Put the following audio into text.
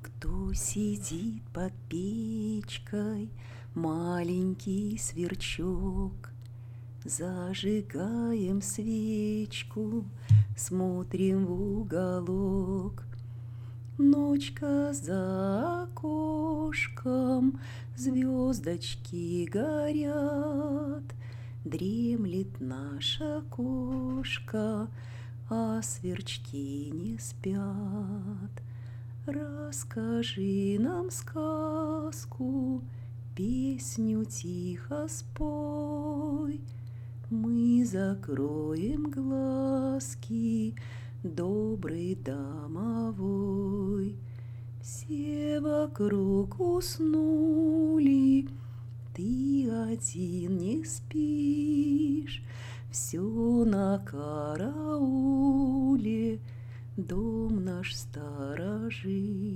Кто сидит под печкой, маленький сверчок? Зажигаем свечку, смотрим в уголок. Ночка за окошком, звездочки горят. Дремлет наша кошка, а сверчки не спят. Расскажи нам сказку, песню тихо спой. Мы закроем глазки, добрый домовой. Все вокруг уснули, ты один не спишь. Все на карауле, дом наш сторожишь.